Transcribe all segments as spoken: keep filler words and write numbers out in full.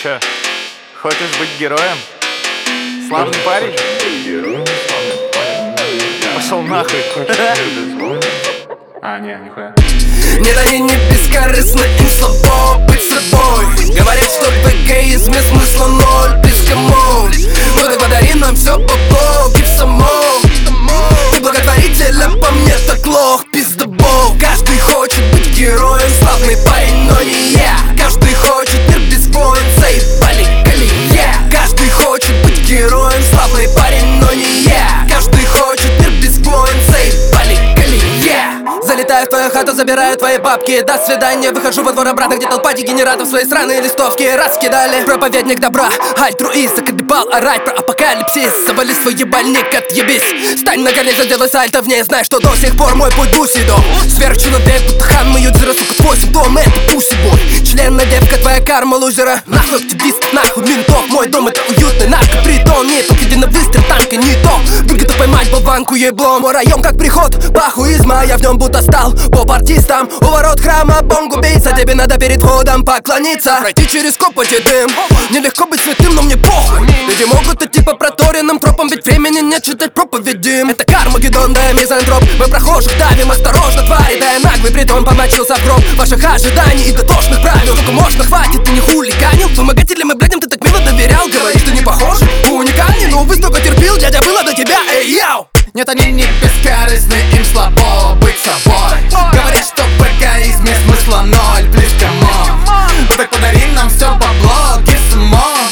Чё, хочешь быть героем? Славный парень? Пошел нахуй. А, не, нихуя. Нет, они не бескорыстны, им слабо быть собой. Говорят, что в эгоизме смысла ноль, please come on. Ну так подари нам все бабло, give some more. Ты благотворитель, а по мне так лох, пиздобол. Каждый хочет быть героем, славный парень, но не я. Каждый хочет мир без войн, заебали колея. Каждый хочет быть героем, славный парень, но не я. Каждый хочет мир без войн, заебали колея. Залетаю в твою хату, забираю твои бабки. До свидания, выхожу во двор обратно, где толпа дегенератов свои сраные листовки раскидали. Проповедник добра, альтруист, заколебал орать про апокалипсис. Завали свой ебальник, отъебись. Стань на колени, сделай сальто в ней. Знай, что до сих пор мой путь бусидо. Сверхчеловек, будто хан, мою дзира, сука, твой симптом, это пусибой. Членная девка, твоя карма лузера. Нахуй активист, нахуй ментов. Мой дом это уютный наркопритон. Не только иди на выстрел, танка не то. Будь готов поймать болванку еблом. Мой район как приход бахуизма, я в нем будто стал поп-артистом. У ворот храма бомг-убийца. Тебе надо перед входом поклониться, пройти через копоть и дым. Нелегко быть святым, но мне похуй. Люди могут идти по проторенным тропам, ведь времени нет читать проповеди. Это Кармагеддон, да я мизантроп. Мы прохожих давим, осторожно, твари. Да я наглый притон, помочился в гроб ваших ожиданий и дотошных правил. Только можно, хватит, ты не хулиганил. Вымогателям и блядям ты так мило доверял. Говоришь, ты не похож, уникальный, но увы, столько терпел, дядя, было до тебя, эй, яу. Нет, они не бескорыстны, им слабо быть собой. Говорят, что в эгоизме смысла ноль, please come on. Ну так подари нам все бабло, give some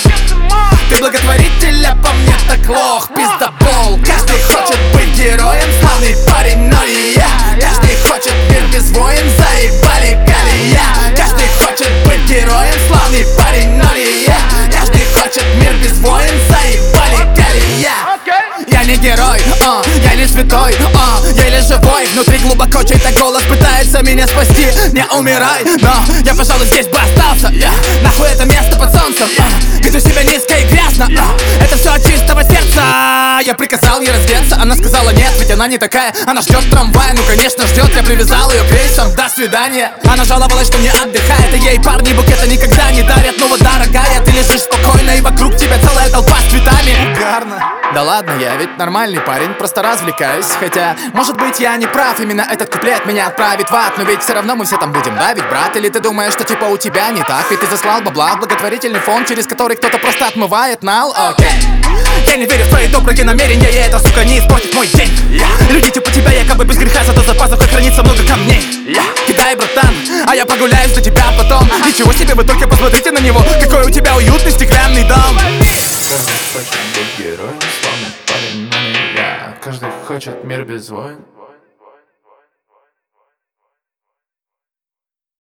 more. Ты благотворитель, а по мне так лох, пиздобол. Каждый хочет быть героем, славный парень, но не я. Каждый хочет мир без войн, заебали колея. Каждый хочет быть героем, славный парень, но не я. Каждый хочет мир без войн, заебали колея. Я не герой, о, я не святой, о, я лишь живой. Внутри глубоко чей-то голос пытается меня спасти. Не умирай, но я, пожалуй, здесь бы остался, yeah. Нахуй это место под солнцем, uh. Веду себя низко и грязно, uh. Это все от чистого сердца. Я приказал ей раздеться, она сказала нет, ведь она не такая. Она ждет трамвая, ну конечно ждет. Я привязал ее к рейсам, до свидания. Она жаловалась, что не отдыхает, и ей парни букета никогда не дарят. Но вот, дорогая, ты лежишь спокойно, и вокруг тебя целая толпа с цветами. Угарно. Да ладно, я ведь нормальный парень, просто развлекаюсь. Хотя, может быть, я не прав, именно этот куплет меня отправит в ад. Но ведь все равно мы все там будем, да, ведь, брат? Или ты думаешь, что типа у тебя не так? Ведь ты заслал бабла в благотворительный фонд, через который кто-то просто отмывает нал, окей. Я не верю в твои добрые намерения, и это, сука, не испортит мой день. yeah. Люди типа тебя якобы без греха, зато за пазухой хранится много камней. yeah. Кидай, братан, а я прогуляюсь до тебя потом. Ничего себе, вы только посмотрите на него, какой у тебя уютный стеклянный дом. Каждый хочет быть героем, славный парень, но не я. Каждый хочет мир без войн.